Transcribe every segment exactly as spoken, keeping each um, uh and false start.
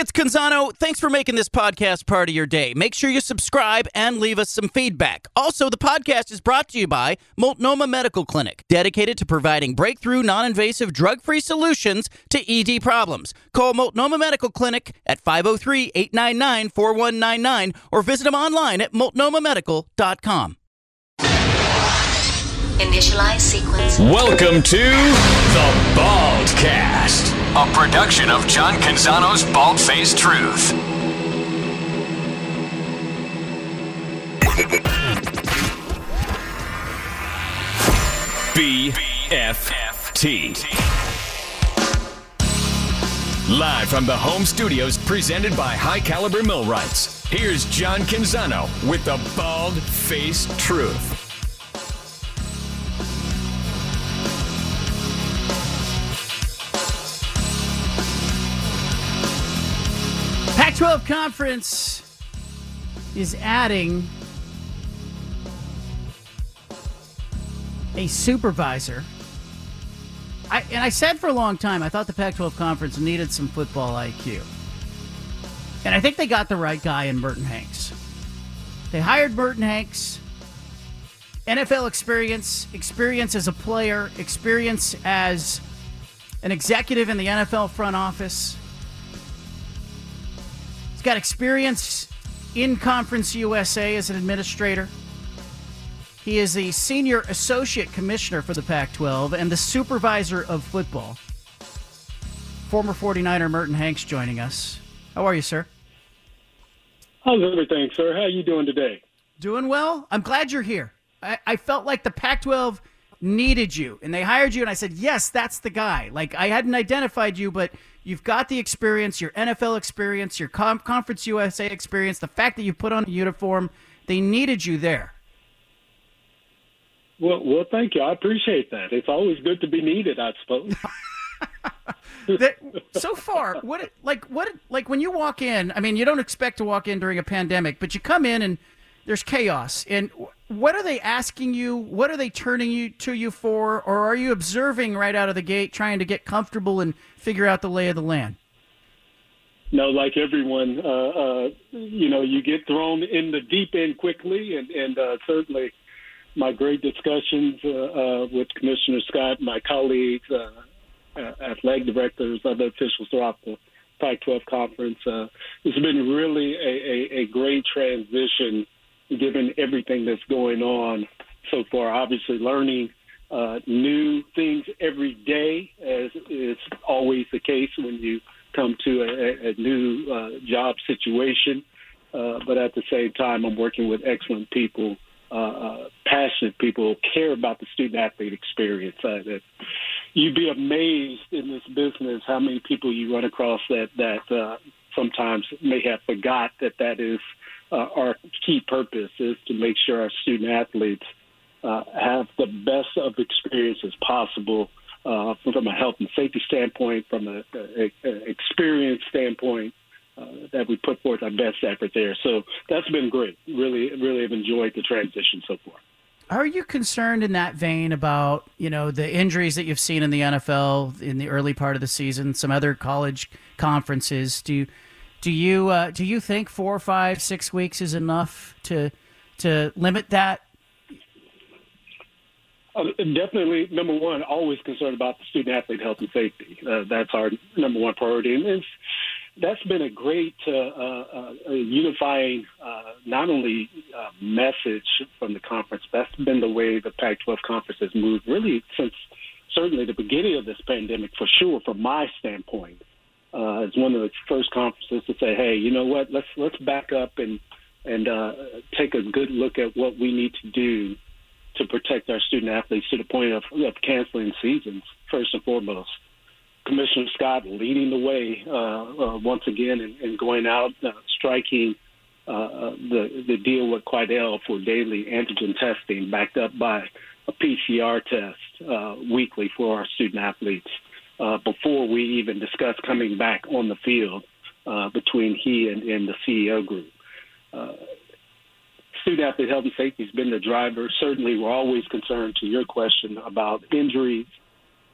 it's Canzano. Thanks for making this podcast part of your day. Make sure you subscribe and leave us some feedback. Also, the podcast is brought to you by Multnomah Medical Clinic, dedicated to providing breakthrough, non-invasive, drug-free solutions to E D problems. Call Multnomah Medical Clinic at five oh three, eight nine nine, four one nine nine or visit them online at multnomah medical dot com. Initialize sequence. Welcome to the Baldcast, a production of John Canzano's Bald-Faced Truth. B F T. Live from the home studios, presented by High Caliber Millwrights. Here's John Canzano with the Bald-Faced Truth. Pac twelve Conference is adding a supervisor. I, and I said for a long time, I thought the Pac twelve Conference needed some football I Q. And I think they got the right guy in Merton Hanks. They hired Merton Hanks. N F L experience, experience as a player, experience as an executive in the N F L front office. He's got experience in Conference U S A as an administrator. He is the senior associate commissioner for the Pac twelve and the supervisor of football. Former forty-niner Merton Hanks joining us. How are you, sir? How's everything, sir? How are you doing today? Doing well. I'm glad you're here. I, I felt like the Pac twelve needed you, and they hired you, and I said, yes, that's the guy. Like, I hadn't identified you, but you've got the experience, your N F L experience, your Com- Conference U S A experience, the fact that you put on a uniform. They needed you there. Well, well, thank you. I appreciate that. It's always good to be needed, I suppose. that, so far, what like what like when you walk in? I mean, you don't expect to walk in during a pandemic, but you come in and there's chaos. And what are they asking you? What are they turning you to you for? Or are you observing right out of the gate, trying to get comfortable and figure out the lay of the land? No, like everyone, uh, uh, you know, you get thrown in the deep end quickly, and and uh, certainly. My great discussions uh, uh, with Commissioner Scott, my colleagues, uh, uh, athletic directors, other officials throughout the Pac twelve conference. Uh, it's been really a, a, a great transition given everything that's going on so far. Obviously, learning uh, new things every day, as is always the case when you come to a, a new uh, job situation. Uh, but at the same time, I'm working with excellent people. Uh, passionate people who care about the student-athlete experience. Uh, that you'd be amazed in this business how many people you run across that that uh, sometimes may have forgot that that is uh, our key purpose, is to make sure our student-athletes uh, have the best of experiences possible uh, from a health and safety standpoint, from an experience standpoint. Uh, that we put forth our best effort there. So that's been great. Really, really have enjoyed the transition so far. Are you concerned in that vein about, you know, the injuries that you've seen in the N F L in the early part of the season, some other college conferences? Do you, do you, uh, do you think four, five, six weeks is enough to to limit that? Uh, definitely, number one, always concerned about the student-athlete health and safety. Uh, that's our number one priority. And it's, that's been a great uh, uh, uh, unifying uh, not only uh, message from the conference, that's been the way the Pac twelve conference has moved really since certainly the beginning of this pandemic, for sure, from my standpoint. Uh, it's one of the first conferences to say, hey, you know what, let's let's back up and, and uh, take a good look at what we need to do to protect our student-athletes to the point of, of canceling seasons, first and foremost. Commissioner Scott leading the way uh, uh, once again and, and going out, uh, striking uh, the the deal with Quidel for daily antigen testing, backed up by a P C R test uh, weekly for our student athletes. Uh, before we even discuss coming back on the field uh, between he and, and the C E O group. Uh, student athlete health and safety has been the driver. Certainly, we're always concerned, to your question, about injuries. Uh,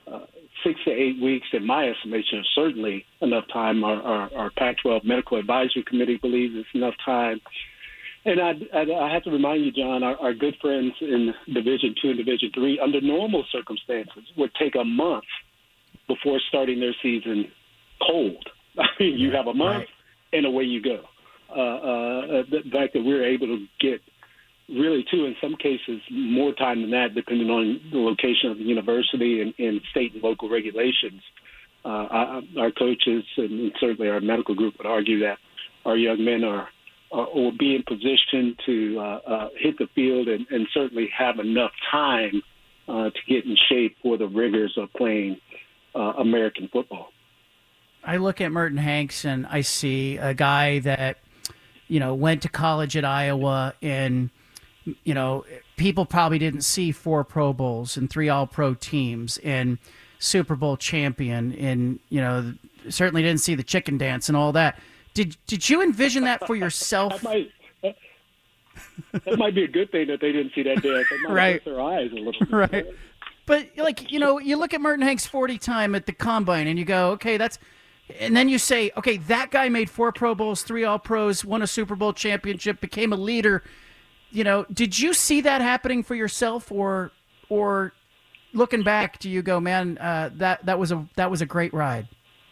six to eight weeks, in my estimation, is certainly enough time. Our, our, our Pac twelve Medical Advisory Committee believes it's enough time. And I, I, I have to remind you, John, our, our good friends in Division Two and Division Three, under normal circumstances, would take a month before starting their season cold. I mean, you have a month, right, and away you go. Uh, uh, the fact that we're able to get really, too, in some cases, more time than that, depending on the location of the university and, and state and local regulations. Uh, our, our coaches and certainly our medical group would argue that our young men are, are will be in position to uh, uh, hit the field and, and certainly have enough time uh, to get in shape for the rigors of playing uh, American football. I look at Merton Hanks and I see a guy that, you know, went to college at Iowa, and you know, people probably didn't see four Pro Bowls and three All-Pro teams and Super Bowl champion, and you know, certainly didn't see the chicken dance and all that. Did did you envision that for yourself? that, might, that, that might be a good thing that they didn't see that dance. It might right. hurt their eyes a little bit. Right. But like, you know, you look at Merton Hanks' forty time at the combine, and you go, okay, that's. And then you say, okay, that guy made four Pro Bowls, three All-Pros, won a Super Bowl championship, became a leader. You know, did you see that happening for yourself, or, or looking back, do you go, man, uh, that that was a that was a great ride?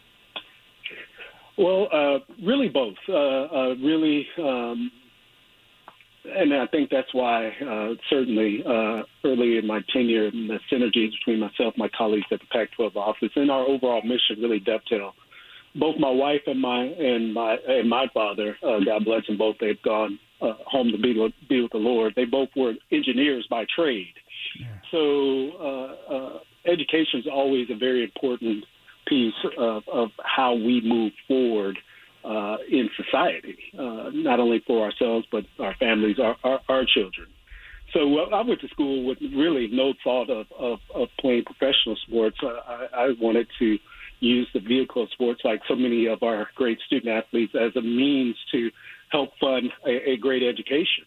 Well, uh, really both. Uh, uh, really, um, and I think that's why uh, certainly uh, early in my tenure, the synergies between myself, my colleagues at the Pac twelve office, and our overall mission really dovetail. Both my wife and my and my and my father, uh, God bless them both, they've gone uh, home to be with, be with the Lord. They both were engineers by trade. Yeah. So uh, uh, education is always a very important piece of, of how we move forward uh, in society, uh, not only for ourselves, but our families, our, our, our children. So uh, I went to school with really no thought of, of, of playing professional sports. Uh, I, I wanted to use the vehicle of sports, like so many of our great student athletes, as a means to help fund a, a great education.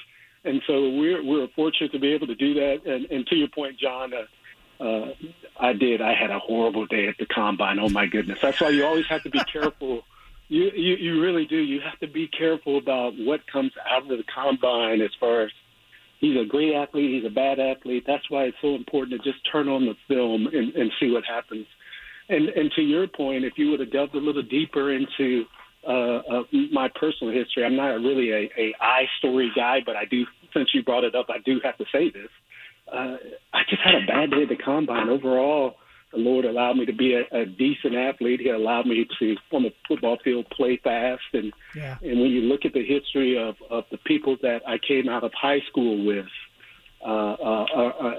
And so we're we're fortunate to be able to do that. And, and to your point, John, uh, uh, I did. I had a horrible day at the combine. Oh my goodness! That's why you always have to be careful. You, you you really do. You have to be careful about what comes out of the combine as far as he's a great athlete, he's a bad athlete. That's why it's so important to just turn on the film and, and see what happens. And, and to your point, if you would have delved a little deeper into uh, uh, my personal history, I'm not really a, a I story guy, but I do, since you brought it up, I do have to say this. Uh, I just had a bad day at the combine. Overall, the Lord allowed me to be a, a decent athlete. He allowed me to, on the football field, play fast. And yeah. and when you look at the history of, of the people that I came out of high school with, uh, uh, uh,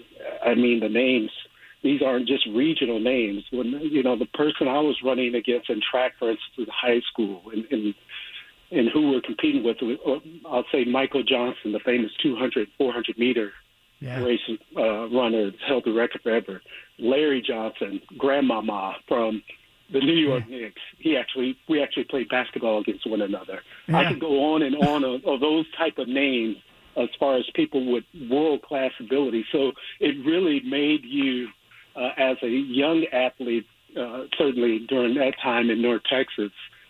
I mean, the names, these aren't just regional names. When, you know, the person I was running against in track, for instance, in high school, and, and, and who we're competing with, I'll say Michael Johnson, the famous two hundred, four hundred meter yeah. race uh, runner, held the record forever. Larry Johnson, Grandmama from the New York yeah. Knicks. He actually, we actually played basketball against one another. Yeah. I could go on and on of, of those type of names as far as people with world-class ability. So it really made you, uh, as a young athlete, uh, certainly during that time in North Texas,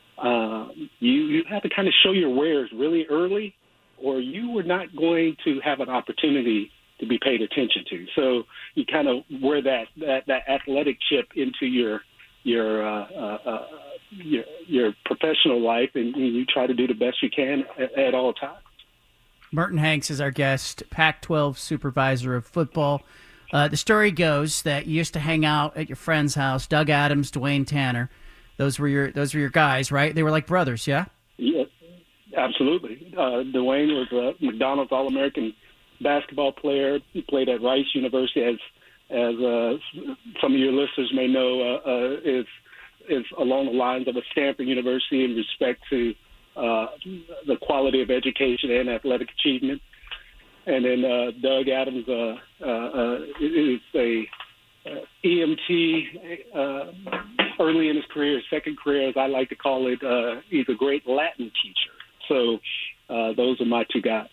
uh, you, you had to kind of show your wares really early, or you were not going to have an opportunity to be paid attention to. So you kind of wear that, that, that athletic chip into your your, uh, uh, uh, your your professional life, and you try to do the best you can at, at all times. Merton Hanks is our guest, Pac twelve supervisor of football. Uh, the story goes that you used to hang out at your friend's house, Doug Adams, Dwayne Tanner. Those were your those were your guys, right? They were like brothers, yeah? Yeah, absolutely. Uh, Dwayne was a McDonald's All-American basketball player. He played at Rice University, as as uh, some of your listeners may know, uh, uh, is is along the lines of a Stanford University in respect to uh, the quality of education and athletic achievement. And then uh, Doug Adams uh, uh, uh, is a uh, E M T uh, early in his career, second career, as I like to call it. Uh, he's a great Latin teacher. So uh, those are my two guys.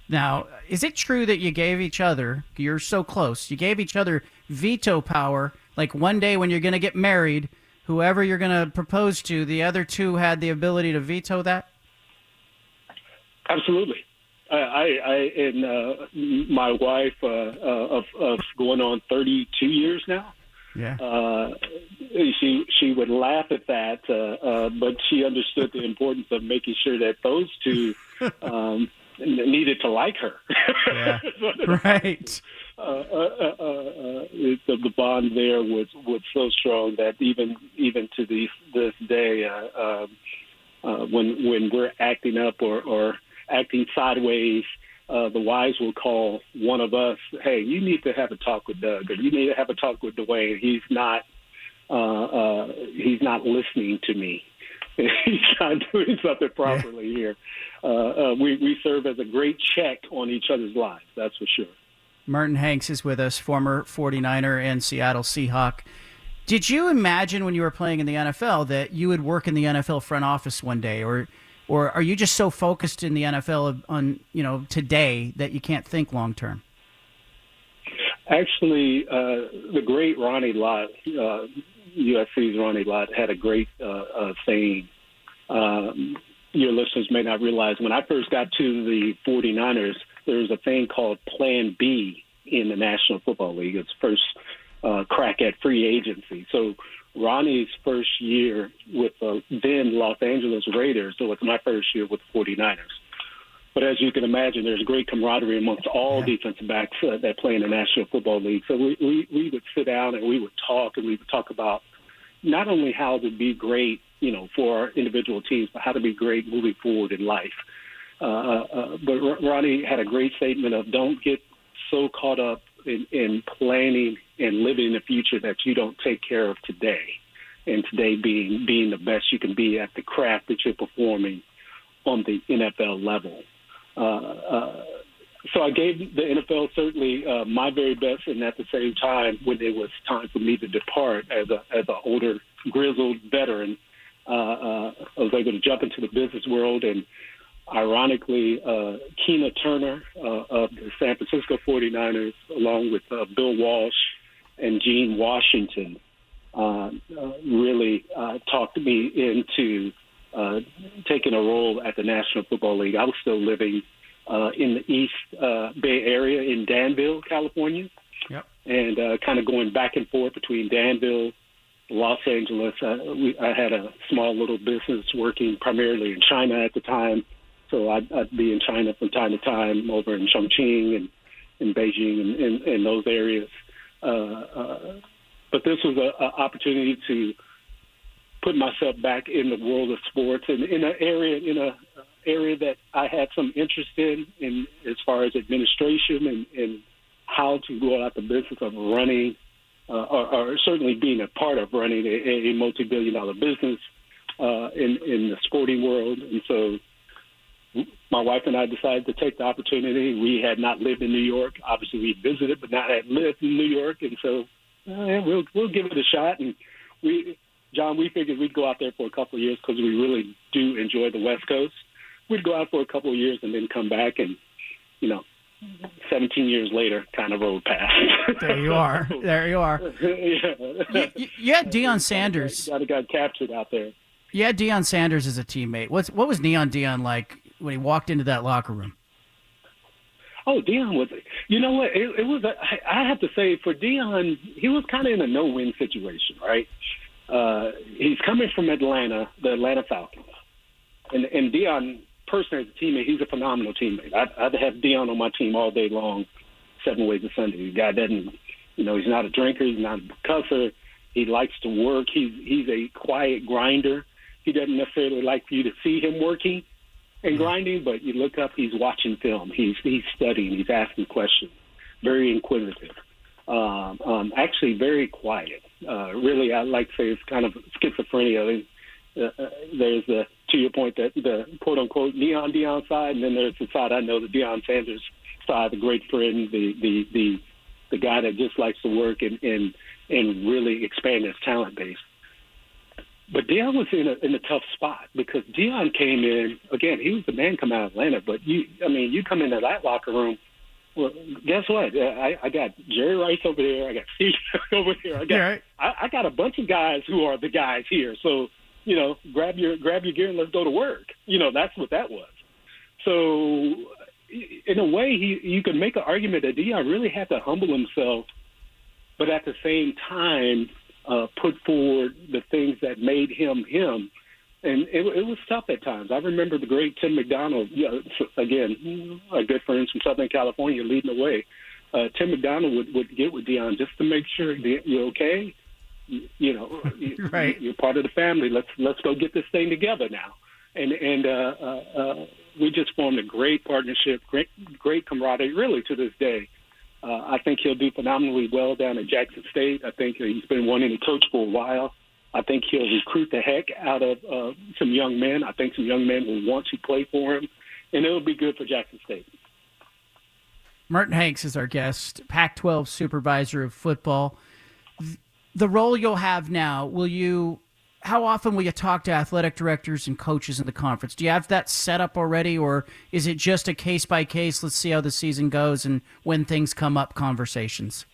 Now, is it true that you gave each other, you're so close, you gave each other veto power Like one day when you're going to get married, whoever you're going to propose to, the other two had the ability to veto that? Absolutely. I, I, I and uh, my wife uh, uh, of, of going on thirty-two years now. Yeah. Uh, she she would laugh at that, uh, uh, but she understood the importance of making sure that those two um, needed to like her. Yeah. Right. Uh, uh, uh, uh, it, the, the bond there was, was so strong that even even to the, this day, uh, uh, uh, when when we're acting up or, or acting sideways, uh, the wives will call one of us, hey, you need to have a talk with Doug, or you need to have a talk with Dwayne. He's not uh, uh, he's not listening to me. He's not doing something properly yeah. here. Uh, uh, we, we serve as a great check on each other's lives, that's for sure. Merton Hanks is with us, former forty-niner and Seattle Seahawk. Did you imagine when you were playing in the N F L that you would work in the N F L front office one day, or or are you just so focused in the N F L on, you know, today that you can't think long term? Actually, uh, the great Ronnie Lott, uh, U S C's Ronnie Lott, had a great uh, uh, saying. Um, your listeners may not realize, when I first got to the forty-niners, there was a thing called Plan B in the National Football League. It's first uh, crack at free agency. So Ronnie's first year with the then Los Angeles Raiders, so it's my first year with the forty-niners. But as you can imagine, there's great camaraderie amongst all yeah. defensive backs uh, that play in the National Football League. So we, we, we would sit down and we would talk, and we would talk about not only how to be great, you know, for our individual teams, but how to be great moving forward in life. Uh, uh, but Ronnie had a great statement of don't get so caught up in, in planning and living in the future that you don't take care of today, and today being being the best you can be at the craft that you're performing on the N F L level. Uh, uh, so I gave the N F L certainly uh, my very best, and at the same time, when it was time for me to depart as a as an older, grizzled veteran, uh, uh, I was able to jump into the business world. And ironically, uh, Keena Turner uh, of the San Francisco forty-niners, along with uh, Bill Walsh and Gene Washington, uh, uh, really uh, talked me into uh, taking a role at the National Football League. I was still living uh, in the East uh, Bay Area in Danville, California, yep. and uh, kind of going back and forth between Danville, Los Angeles. Uh, we, I had a small little business working primarily in China at the time. So I'd, I'd be in China from time to time, over in Chongqing and in Beijing and in, in those areas. Uh, uh, but this was an opportunity to put myself back in the world of sports and in an area in a area that I had some interest in, in as far as administration and, and how to go about the business of running, uh, or, or certainly being a part of running a, a multi-billion dollar business uh, in in the sporting world. And so my wife and I decided to take the opportunity. We had not lived in New York. Obviously, we visited, but not had lived in New York. And so uh, we'll we'll give it a shot. And we, John, we figured we'd go out there for a couple of years because we really do enjoy the West Coast. We'd go out for a couple of years and then come back, and you know, seventeen years later, kind of rolled past. There you are. There you are. yeah. you, you had Deion Sanders. Got got captured out there. You had Deion Sanders as a teammate. What's what was Neon Deion like when he walked into that locker room? Oh, Deion was, you know what, it, it was, a, I have to say, for Deion, he was kind of in a no-win situation, right? Uh, he's coming from Atlanta, the Atlanta Falcons. And, and Deion, personally, as a teammate, he's a phenomenal teammate. I'd, I'd have Deion on my team all day long, seven ways of Sunday. The guy doesn't, you know, he's not a drinker, he's not a cusser. He likes to work. He's, he's a quiet grinder. He doesn't necessarily like for you to see him working and grinding, but you look up, he's watching film, he's he's studying, he's asking questions, very inquisitive, um, um, actually very quiet. Uh, really, I like to say it's kind of schizophrenia. Uh, uh, there's the, to your point, that the quote-unquote Neon Deion side, and then there's the side I know, the Deion Sanders side, the great friend, the the the, the guy that just likes to work and, and, and really expand his talent base. But Deion was in a in a tough spot because Deion came in, again, he was the man coming out of Atlanta, but you I mean, you come into that locker room Well, guess what? I, I got Jerry Rice over there. I got Steve over here. I got right. I, I got a bunch of guys who are the guys here. So, you know, grab your grab your gear and let's go to work. You know, that's what that was. So, in a way, he you can make an argument that Deion really had to humble himself, but at the same time, uh, put forward the things that made him him. And it, it was tough at times. I remember the great Tim McDonald, you know, again, a good friend from Southern California, leading the way. Uh, Tim McDonald would, would get with Deion just to make sure you're okay. You, you know, right. You're part of the family. Let's let's go get this thing together now. And and uh, uh, uh, we just formed a great partnership, great great camaraderie, really to this day. Uh, I think he'll do phenomenally well down at Jackson State. I think he's been wanting to coach for a while. I think he'll recruit the heck out of uh, some young men. I think some young men will want to play for him, and it'll be good for Jackson State. Merton Hanks is our guest, Pac twelve supervisor of football. The role you'll have now, will you? How often will you talk to athletic directors and coaches in the conference? Do you have that set up already, or is it just a case by case? Let's see how the season goes, and when things come up, conversations.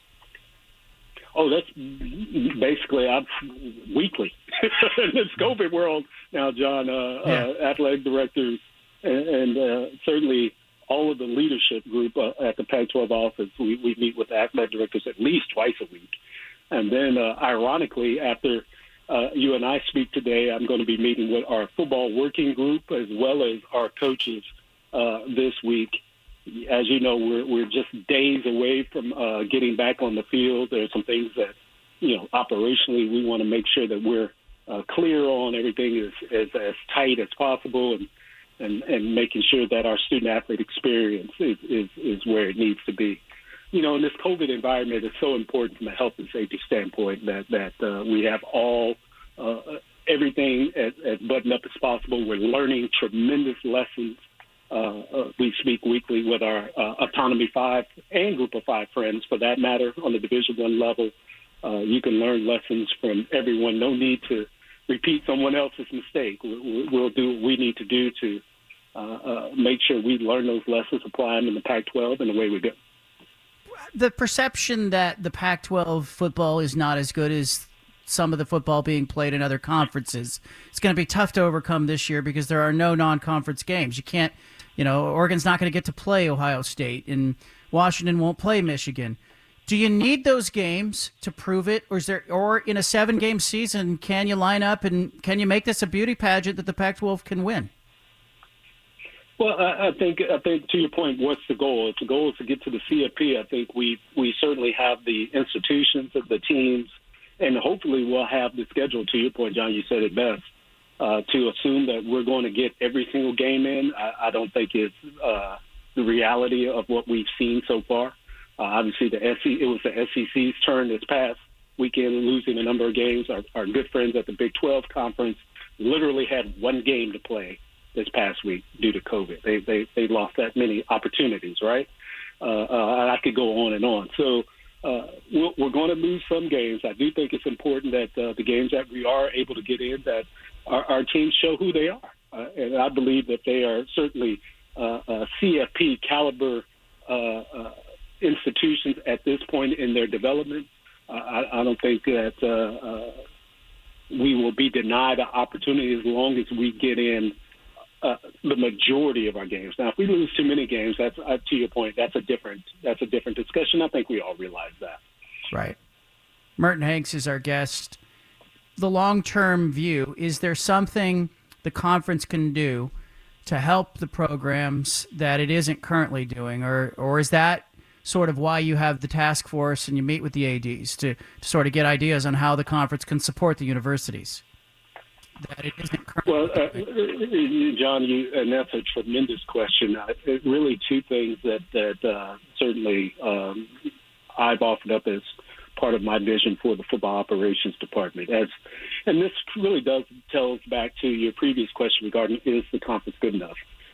Oh, that's basically I'm weekly in this COVID world now, John. Uh, yeah. uh, athletic directors and, and uh, certainly all of the leadership group uh, at the Pac twelve office, we, we meet with athletic directors at least twice a week. And then, uh, ironically, after uh, you and I speak today, I'm going to be meeting with our football working group as well as our coaches uh, this week. As you know, we're we're just days away from uh, getting back on the field. There are some things that, you know, operationally we want to make sure that we're uh, clear on. Everything is, is as tight as possible, and, and, and making sure that our student-athlete experience is, is, is where it needs to be. You know, in this COVID environment, it's so important from a health and safety standpoint that, that uh, we have all uh, everything as, as buttoned up as possible. We're learning tremendous lessons. Uh, uh, we speak weekly with our uh, Autonomy Five and Group of Five friends, for that matter, on the Division One level. Uh, you can learn lessons from everyone. No need to repeat someone else's mistake. We'll, we'll do what we need to do to uh, uh, make sure we learn those lessons, apply them in the Pac twelve, and away we go. The perception that the Pac twelve football is not as good as some of the football being played in other conferences, it's going to be tough to overcome this year because there are no non-conference games. You can't. You know, Oregon's not going to get to play Ohio State, and Washington won't play Michigan. Do you need those games to prove it, or is there, or in a seven-game season, can you line up and can you make this a beauty pageant that the Pac twelve can win? Well, I, I think I think to your point, what's the goal? If the goal is to get to the C F P, I think we we certainly have the institutions, the teams, and hopefully we'll have the schedule. To your point, John, you said it best. Uh, to assume that we're going to get every single game in, I, I don't think is uh, the reality of what we've seen so far. Uh, obviously, the S E C, it was the S E C's turn this past weekend, losing a number of games. Our, our good friends at the Big twelve Conference literally had one game to play this past week due to COVID. They they, they lost that many opportunities, right? Uh, uh, I could go on and on. So uh, we're, we're going to lose some games. I do think it's important that uh, the games that we are able to get in, that Our, our teams show who they are, uh, and I believe that they are certainly uh, uh, C F P caliber uh, uh, institutions at this point in their development. Uh, I, I don't think that uh, uh, we will be denied an opportunity as long as we get in uh, the majority of our games. Now, if we lose too many games, that's uh, to your point. That's a different that's a different discussion. I think we all realize that. Right. Merton Hanks is our guest. The long-term view, is there something the conference can do to help the programs that it isn't currently doing, or or is that sort of why you have the task force and you meet with the A Ds to, to sort of get ideas on how the conference can support the universities that it isn't currently well, uh, John, you, and that's a tremendous question. Uh, it, really, two things that that uh, certainly um, I've offered up as part of my vision for the football operations department. As, and this really does tells back to your previous question regarding, is the conference good enough?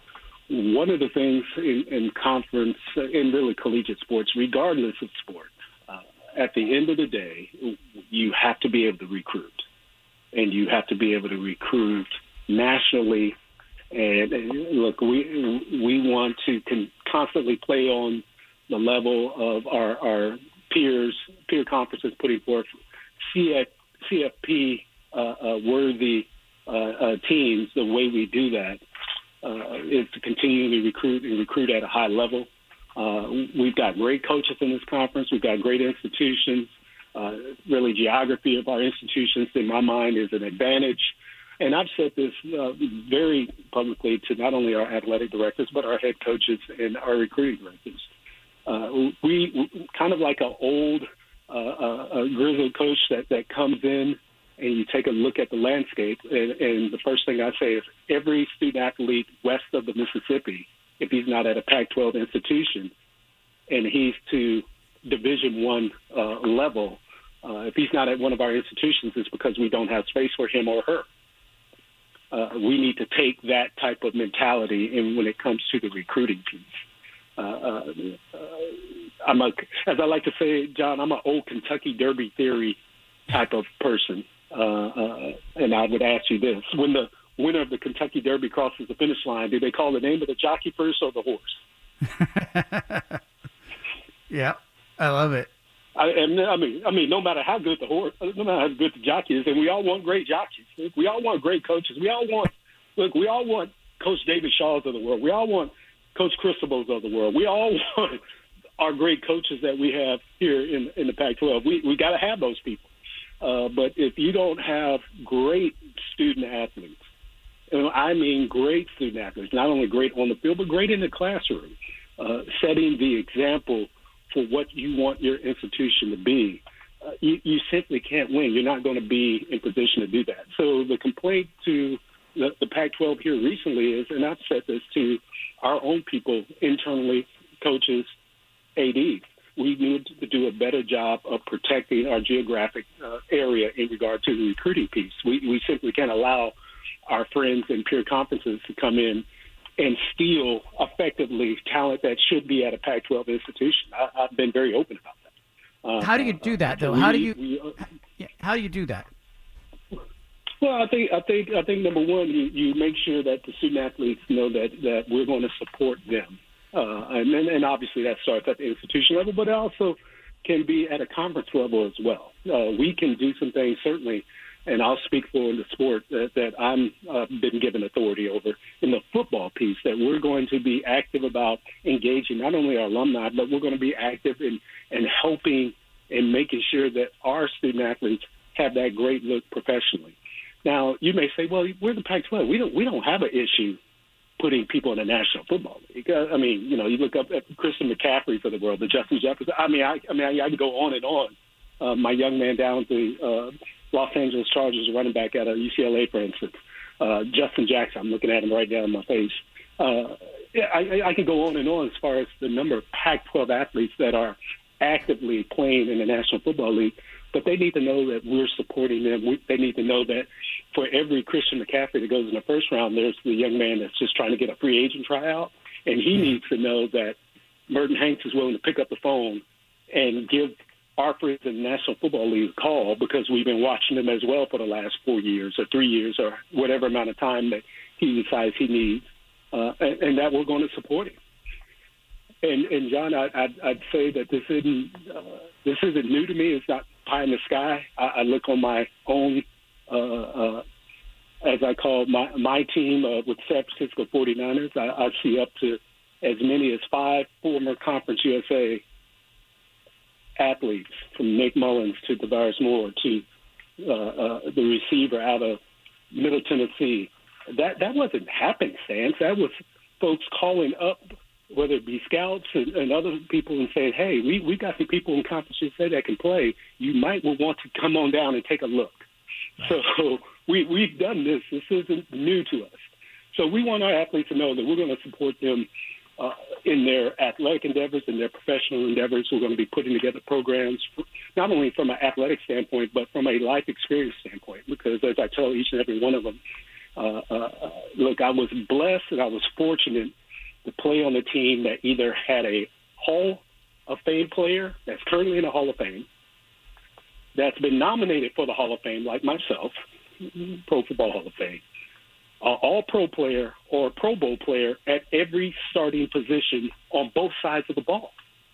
One of the things in, in conference, in really collegiate sports, regardless of sport, uh, at the end of the day, you have to be able to recruit. And you have to be able to recruit nationally. And, and look, we we want to con- constantly play on the level of our, our peers, peer conferences putting forth C F P uh, uh, worthy uh, uh, teams, the way we do that uh, is to continually recruit and recruit at a high level. Uh, we've got great coaches in this conference. We've got great institutions. Uh, really, geography of our institutions, in my mind, is an advantage. And I've said this uh, very publicly to not only our athletic directors, but our head coaches and our recruiting directors. Uh, we, we kind of like an old uh, uh, grizzled coach that, that comes in and you take a look at the landscape. And, and the first thing I say is every student athlete west of the Mississippi, if he's not at a Pac twelve institution and he's to Division One uh, level, uh, if he's not at one of our institutions, it's because we don't have space for him or her. Uh, we need to take that type of mentality in when it comes to the recruiting piece. Uh, uh, uh, I'm a, as I like to say, John, I'm an old Kentucky Derby theory type of person. Uh, uh, and I would ask you this: when the winner of the Kentucky Derby crosses the finish line, do they call the name of the jockey first or the horse? Yeah, I love it. I, and, I mean, I mean, no matter how good the horse, no matter how good the jockey is, and we all want great jockeys. We all want great coaches. We all want, look, we all want Coach David Shaws of the world. We all want Coach Cristobal's of the world. We all want our great coaches that we have here in, in the Pac twelve. We we got to have those people. Uh, but if you don't have great student athletes, and I mean great student athletes, not only great on the field, but great in the classroom, uh, setting the example for what you want your institution to be, uh, you, you simply can't win. You're not going to be in position to do that. So the complaint to the, the Pac twelve here recently is, and I've said this to our own people internally, coaches, A Ds, we need to do a better job of protecting our geographic uh, area in regard to the recruiting piece. We, we simply can't allow our friends in peer conferences to come in and steal effectively talent that should be at a Pac twelve institution. I, I've been very open about that. Uh, how do you do that, though? we, How do you we, uh, how do you do that? Well, I think I think I think number one, you, you make sure that the student athletes know that, that we're going to support them, uh, and then and obviously that starts at the institution level, but it also can be at a conference level as well. Uh, we can do some things certainly. And I'll speak for the sport that, that I'm uh, been given authority over in the football piece, that we're going to be active about engaging not only our alumni, but we're going to be active in, in helping and making sure that our student athletes have that great look professionally. Now, you may say, well, we're the Pac twelve. We don't we don't have an issue putting people in the National Football League. I mean, you know, you look up at Christian McCaffrey's of the world, the Justin Jefferson. I mean, I, I mean, I, I can go on and on. Uh, my young man down to uh, Los Angeles Chargers running back out of U C L A, for instance, uh, Justin Jackson. I'm looking at him right now in my face. Uh, yeah, I, I can go on and on as far as the number of Pac twelve athletes that are actively playing in the National Football League, but they need to know that we're supporting them. We, they need to know that for every Christian McCaffrey that goes in the first round, there's the young man that's just trying to get a free agent tryout, and he needs to know that Merton Hanks is willing to pick up the phone and give our friends in the National Football League a call, because we've been watching them as well for the last four years or three years or whatever amount of time that he decides he needs, uh, and, and that we're going to support him. And, and John, I, I'd, I'd say that this isn't uh, this isn't new to me. It's not pie in the sky. I, I look on my own, uh, uh, as I call my my team uh, with San Francisco forty-niners. I, I see up to as many as five former Conference U S A athletes, from Nick Mullins to Tavares Moore to uh, uh, the receiver out of Middle Tennessee. That that wasn't happenstance. That was folks calling up, whether it be scouts and, and other people, and saying, hey, we, we got some people in Conference U S A that can play. You might want to come on down and take a look. Right. So we, we've done this. This isn't new to us. So we want our athletes to know that we're going to support them Uh, in their athletic endeavors, in their professional endeavors. We're going to be putting together programs, not only from an athletic standpoint, but from a life experience standpoint, because as I tell each and every one of them, uh, uh, look, I was blessed and I was fortunate to play on a team that either had a Hall of Fame player that's currently in the Hall of Fame, that's been nominated for the Hall of Fame, like myself, Pro Football Hall of Fame, Uh, all-pro player or Pro Bowl player at every starting position on both sides of the ball.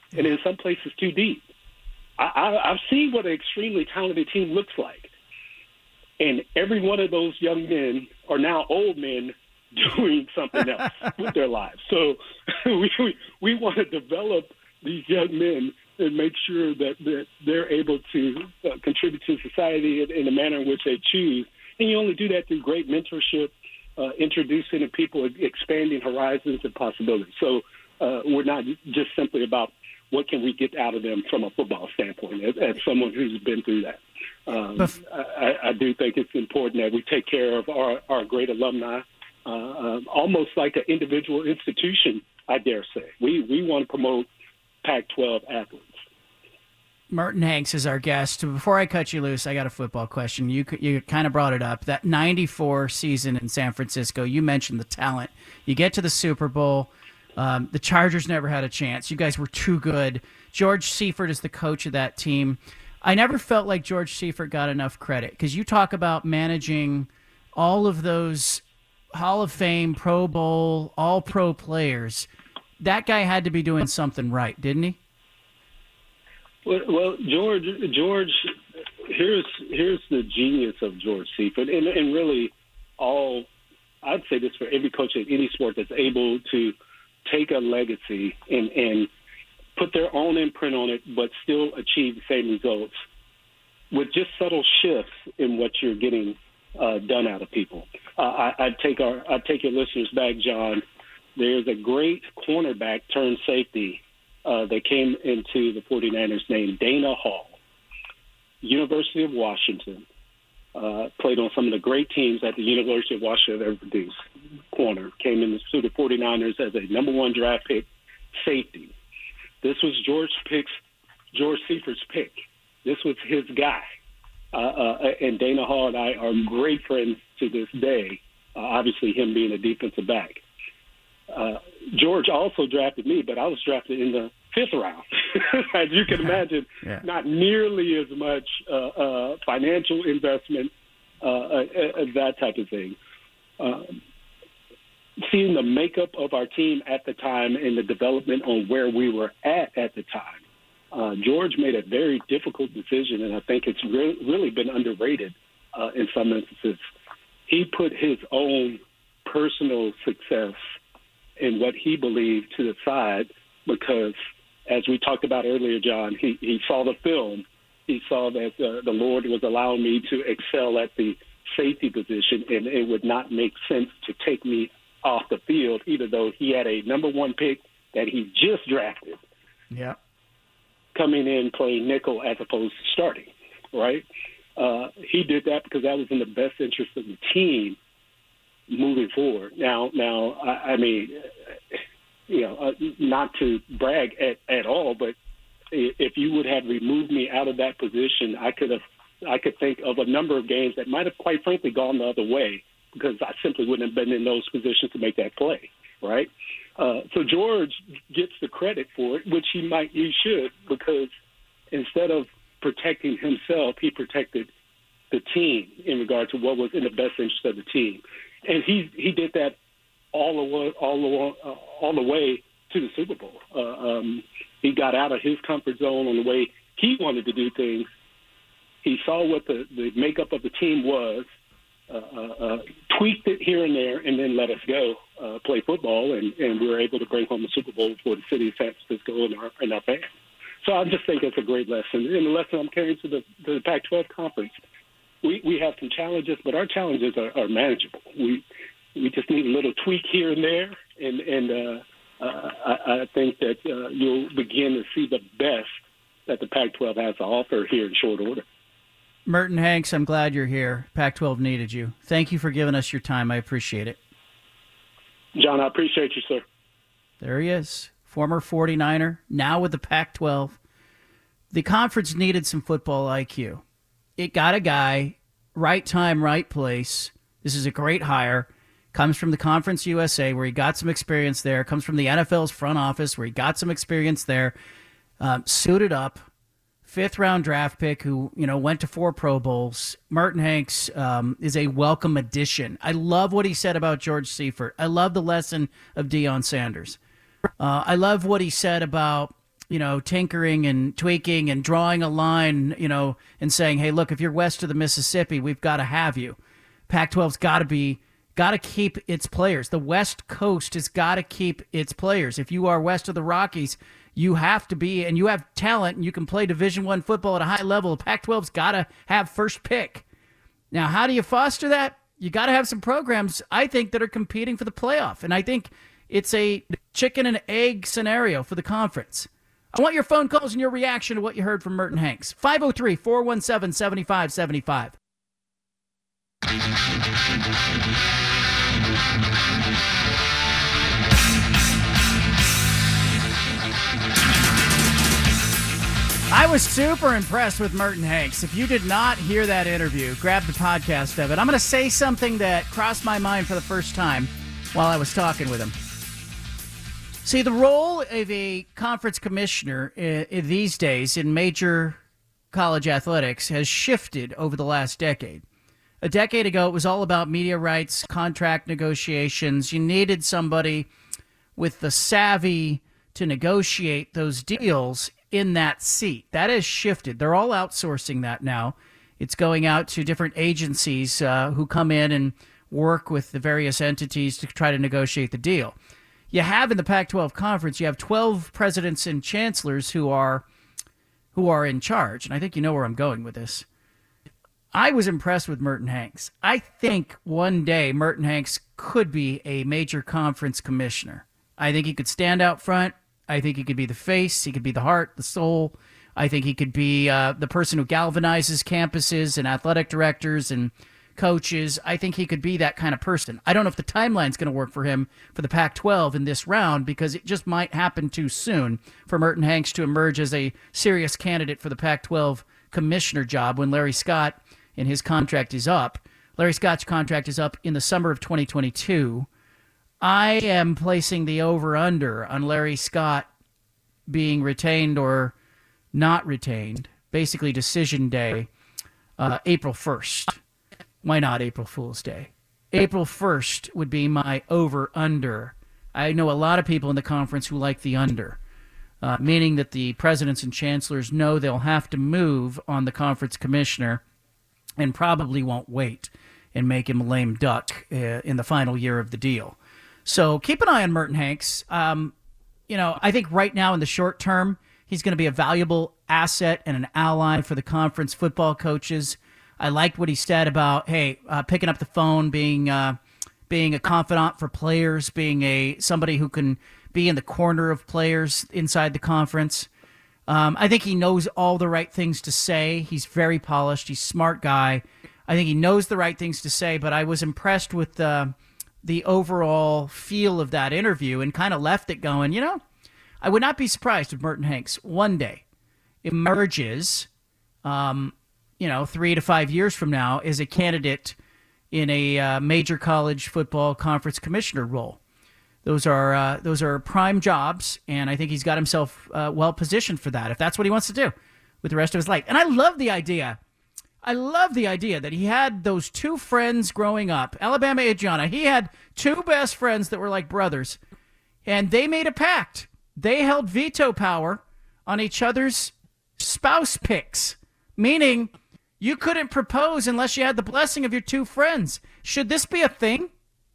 and in some places too deep. I, I, I've seen what an extremely talented team looks like, and every one of those young men are now old men doing something else with their lives. So we, we we want to develop these young men and make sure that, that they're able to uh, contribute to society in, in the manner in which they choose. And you only do that through great mentorship, uh, introducing to people, expanding horizons and possibilities. So uh, we're not just simply about what can we get out of them from a football standpoint, as, as someone who's been through that. Um, Bef- I, I do think it's important that we take care of our, our great alumni, uh, uh, almost like an individual institution, I dare say. We, we want to promote Pac twelve athletes. Merton Hanks is our guest. Before I cut you loose, I got a football question. You you kind of brought it up. That ninety-four season in San Francisco, you mentioned the talent. You get to the Super Bowl. Um, the Chargers never had a chance. You guys were too good. George Seifert is the coach of that team. I never felt like George Seifert got enough credit because you talk about managing all of those Hall of Fame, Pro Bowl, all-pro players. That guy had to be doing something right, didn't he? Well, well, George, George, here's here's the genius of George Seifert, and, and really, all I'd say this for every coach in any sport that's able to take a legacy and, and put their own imprint on it, but still achieve the same results with just subtle shifts in what you're getting uh, done out of people. Uh, I, I'd take our I'd take your listeners back, John. There's a great cornerback turned safety uh, that came into the 49ers named Dana Hall, University of Washington, uh, played on some of the great teams that the University of Washington ever produced. Corner, came into the 49ers as a number one draft pick safety. This was George Pick's, George Seifert's pick. This was his guy. Uh, uh, and Dana Hall and I are great friends to this day, uh, obviously him being a defensive back. Uh, George also drafted me, but I was drafted in the fifth round. As you can imagine, yeah. Not nearly as much uh, uh, financial investment, uh, uh, uh, that type of thing. Uh, seeing the makeup of our team at the time and the development on where we were at at the time, uh, George made a very difficult decision, and I think it's re- really been underrated uh, in some instances. He put his own personal success and what he believed to the side because, as we talked about earlier, John, he, he saw the film. He saw that uh, the Lord was allowing me to excel at the safety position, and it would not make sense to take me off the field, even though he had a number one pick that he just drafted. Yeah. Coming in playing nickel as opposed to starting, right? Uh, he did that because that was in the best interest of the team moving forward. Now, now, I, I mean, you know, uh, not to brag at, at all, but if you would have removed me out of that position, I could have, I could think of a number of games that might have, quite frankly, gone the other way because I simply wouldn't have been in those positions to make that play, right? Uh, so George gets the credit for it, which he might, he should, because instead of protecting himself, he protected the team in regard to what was in the best interest of the team. And he he did that all the way, all the, uh, all the way to the Super Bowl. Uh, um, he got out of his comfort zone on the way he wanted to do things. He saw what the, the makeup of the team was, uh, uh, tweaked it here and there, and then let us go uh, play football. And, and we were able to bring home the Super Bowl for the city of San Francisco and our, and our fans. So I just think it's a great lesson. And the lesson I'm carrying to the, to the Pac twelve conference, we, we have some challenges, but our challenges are, are manageable. We we just need a little tweak here and there, and, and uh, uh, I, I think that uh, you'll begin to see the best that the Pac twelve has to offer here in short order. Merton Hanks, I'm glad you're here. Pac twelve needed you. Thank you for giving us your time. I appreciate it. John, I appreciate you, sir. There he is, former forty-niner, now with the Pac twelve. The conference needed some football I Q. It got a guy, right time, right place. This is a great hire. Comes from the Conference U S A, where he got some experience there. Comes from the N F L's front office, where he got some experience there. Um, suited up, fifth-round draft pick who, you know, went to four Pro Bowls. Merton Hanks um, is a welcome addition. I love what he said about George Seifert. I love the lesson of Deion Sanders. Uh, I love what he said about you know, tinkering and tweaking and drawing a line, you know, and saying, hey, look, if you're west of the Mississippi, we've got to have you. Pac twelve's got to be, got to keep its players. The West Coast has got to keep its players. If you are west of the Rockies, you have to be, and you have talent, and you can play Division One football at a high level. Pac twelve's got to have first pick. Now, how do you foster that? You got to have some programs, I think, that are competing for the playoff. And I think it's a chicken and egg scenario for the conference. I want your phone calls and your reaction to what you heard from Merton Hanks. five oh three, four one seven, seven five seven five. I was super impressed with Merton Hanks. If you did not hear that interview, grab the podcast of it. I'm going to say something that crossed my mind for the first time while I was talking with him. See, the role of a conference commissioner uh, these days in major college athletics has shifted over the last decade. A decade ago, it was all about media rights, contract negotiations. You needed somebody with the savvy to negotiate those deals in that seat. That has shifted. They're all outsourcing that now. It's going out to different agencies uh, who come in and work with the various entities to try to negotiate the deal. You have in the Pac twelve conference, you have twelve presidents and chancellors who are who are in charge. And I think you know where I'm going with this. I was impressed with Merton Hanks. I think one day Merton Hanks could be a major conference commissioner. I think he could stand out front. I think he could be the face. He could be the heart, the soul. I think he could be uh, the person who galvanizes campuses and athletic directors and coaches. I think he could be that kind of person. I don't know if the timeline's going to work for him for the Pac twelve in this round because it just might happen too soon for Merton Hanks to emerge as a serious candidate for the Pac twelve commissioner job when Larry Scott and his contract is up. Larry Scott's contract is up in the summer of twenty twenty-two. I am placing the over-under on Larry Scott being retained or not retained, basically decision day, uh, April first. Why not April Fool's Day? April first would be my over-under. I know a lot of people in the conference who like the under, uh, meaning that the presidents and chancellors know they'll have to move on the conference commissioner and probably won't wait and make him a lame duck uh, in the final year of the deal. So keep an eye on Merton Hanks. Um, you know, I think right now in the short term, he's going to be a valuable asset and an ally for the conference football coaches. I liked what he said about, hey, uh, picking up the phone, being uh, being a confidant for players, being a somebody who can be in the corner of players inside the conference. Um, I think he knows all the right things to say. He's very polished. He's a smart guy. I think he knows the right things to say, but I was impressed with the, the overall feel of that interview and kind of left it going, you know, I would not be surprised if Merton Hanks one day emerges um, you know, three to five years from now is a candidate in a uh, major college football conference commissioner role. Those are uh, those are prime jobs, and I think he's got himself uh, well positioned for that, if that's what he wants to do with the rest of his life. And I love the idea. I love the idea that he had those two friends growing up, Alabama Adriana. He had two best friends that were like brothers, and they made a pact. They held veto power on each other's spouse picks, meaning you couldn't propose unless you had the blessing of your two friends. Should this be a thing?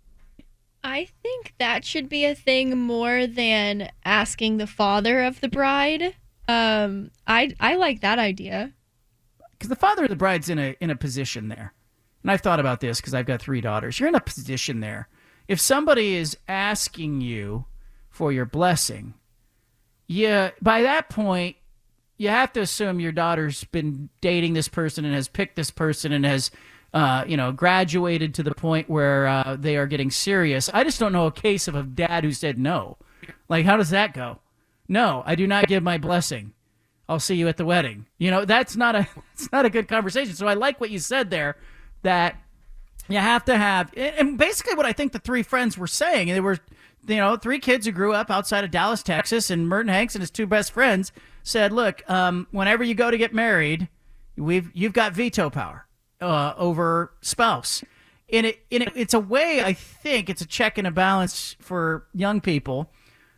I think that should be a thing more than asking the father of the bride. Um, I I like that idea. Because the father of the bride's in a in a position there. And I've thought about this because I've got three daughters. You're in a position there. If somebody is asking you for your blessing, yeah, by that point, you have to assume your daughter's been dating this person and has picked this person and has, uh, you know, graduated to the point where uh, they are getting serious. I just don't know a case of a dad who said no. Like, how does that go? No, I do not give my blessing. I'll see you at the wedding. You know, that's not a that's not a good conversation. So I like what you said there, that you have to have, and basically what I think the three friends were saying, they were, you know, three kids who grew up outside of Dallas, Texas, and Merton Hanks and his two best friends said, look, um, whenever you go to get married, we've you've got veto power uh, over spouse. And it, and it, it's a way, I think, it's a check and a balance for young people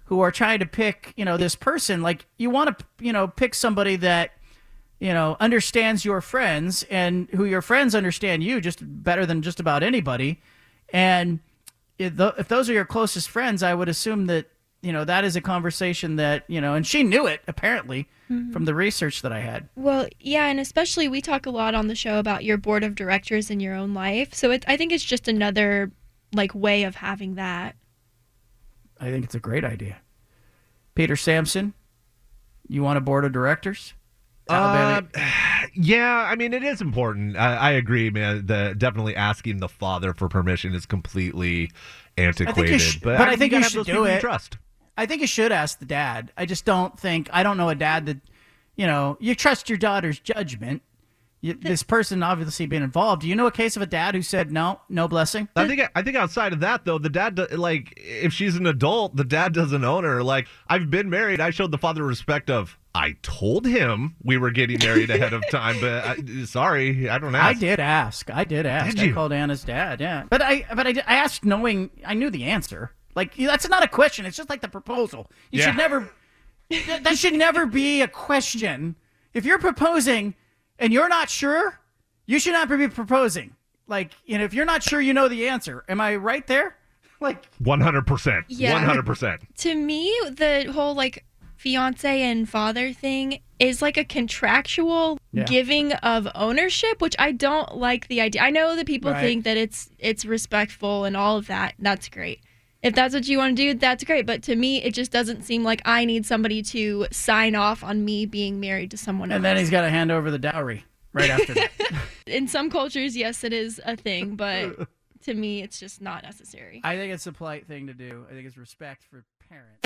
who are trying to pick, you know, this person. Like, you want to, you know, pick somebody that, you know, understands your friends and who your friends understand you just better than just about anybody. And if those are your closest friends, I would assume that, you know, that is a conversation that, you know, and she knew it, apparently, mm-hmm. from the research that I had. Well, yeah, and especially we talk a lot on the show about your board of directors in your own life. So it, I think it's just another, like, way of having that. I think it's a great idea. Peter Sampson, you want a board of directors? Uh, yeah, I mean, it is important. I, I agree, man. The definitely asking the father for permission is completely antiquated. I sh- but, but I, I think you, you should do it. Trust. I think you should ask the dad. I just don't think, I don't know a dad that, you know, you trust your daughter's judgment. You, this person obviously being involved. Do you know a case of a dad who said no, no blessing? I think I think outside of that, though, the dad, do, like, if she's an adult, the dad doesn't own her. Like, I've been married. I showed the father respect of, I told him we were getting married ahead of time, but I, sorry, I don't ask. I did ask. I did ask. Did you? I called Anna's dad, yeah. But I but I, I asked knowing, I knew the answer. Like, that's not a question. It's just like the proposal. You yeah. should never, that, that should never be a question. If you're proposing and you're not sure, you should not be proposing. Like, you know, if you're not sure, you know the answer. Am I right there? Like one hundred percent. Yeah. one hundred percent. To me, the whole, like, fiance and father thing is like a contractual yeah. giving of ownership, which I don't like the idea. I know that people right. think that it's it's respectful and all of that. That's great. If that's what you want to do, that's great. But to me, it just doesn't seem like I need somebody to sign off on me being married to someone else. And then he's got to hand over the dowry right after that. In some cultures, yes, it is a thing, but to me, it's just not necessary. I think it's a polite thing to do. I think it's respect for parents.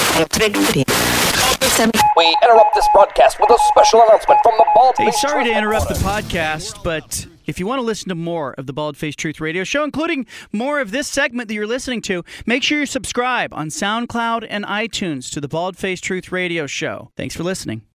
We interrupt this broadcast with a special announcement from the Bald Hey, Face sorry to Truth interrupt the Reporter. podcast, but if you want to listen to more of the Bald Face Truth Radio Show, including more of this segment that you're listening to, make sure you subscribe on SoundCloud and iTunes to the Bald Face Truth Radio Show. Thanks for listening.